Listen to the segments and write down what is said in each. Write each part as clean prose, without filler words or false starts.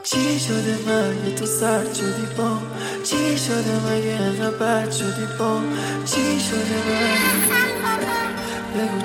چی شده مگه تو سرد شدی با؟ چی شده مگه انقدر بد شدی با؟ چی شده مگه بگو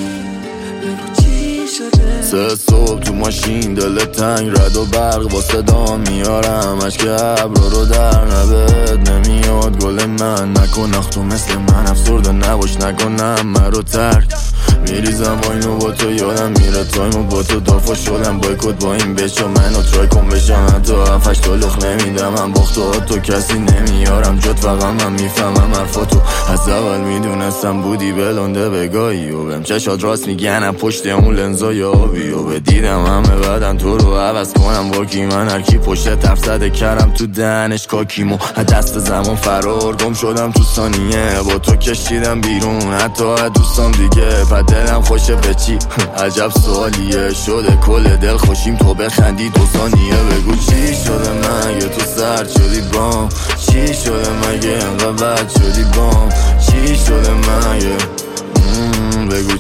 چی شده؟ سه صبح تو ماشین دل تنگ رد و برق با صدا میارم اشک ابرا رو در نبد نمیاد گل من نکن اختو مثل من افسرده نباش نکنم من رو ترک میریزم با اینو با تو یادم میره تایمو با تو دافا شدم بایکوت با این بچه منو ترای کن بشم حتی هفتش تا لخ نمیدم من باختو تو کسی نمیارم جد فقط من میفهمم حرفاتو از اول میدونستم بودی بلنده بگاهی و بهم چشات راست میگنم پشت اون لنزای آبی و بدیدم همه بدن تو رو عوض کنم با کی من هرکی پشت طرف زده کردم تو دهنش کاکیمو دست زمان فرار گم شدم تو ثانیه با تو کشیدم بیرون حتی دوستان دیگه دلم خوشه به چی عجب سوالیه شده کل دل خوشیم تو بخندی دو ثانیه بگو چی شده مگه تو سرد شدی بام چی شده مگه انقدر بد شدی بام چی شده مگه بگو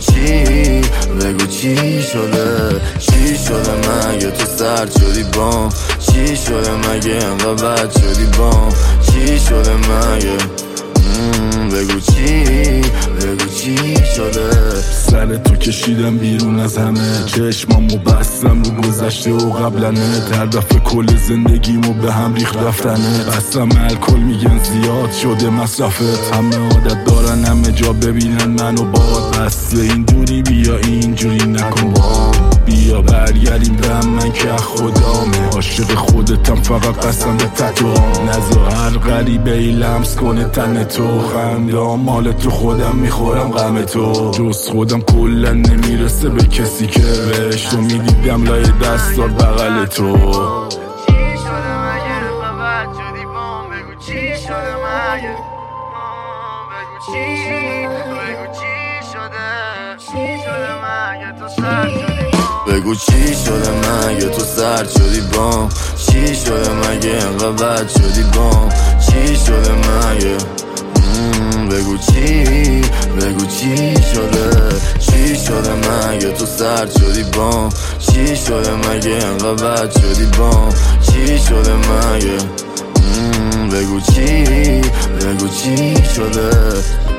چی شده چی شده مگه تو سرد شدی بام چی شده مگه انقدر بد شدی بام چی شده مگه بگو چی شده سر تو کشیدم بیرون از همه چشمامو بستم رو گذشته و قبلنه هر دفعه کل زندگیمو به هم ریخت رفتنه بستم الکل میگن زیاد شده مصرفت همه عادت دارن همه جا ببینن منو باد بس اینجوری بیا اینجوری نکن با بیا برگردیم به من که خدامه عاشق خودتم فقط قسم به تتوام نذار هر غریبه ای لمس کنه تن تو خندام مال تو خودم میخورم غم تو جز خودم کلا نمیرسه به کسی که بهش تو میدیدم لای دستات بغل تو چی شده مگه بد شدی بام بگو چی شده مگه بگو چی شده مگه تو سرد شدی بگو چی شده مگه تو سرد شدی بام چی شده مگه انقدر بد شدی بام چی شده مگه بگو چی شده مگه تو سرد شدی بام چی شده مگه انقدر بد شدی بام چی شده مگه بگو چی شده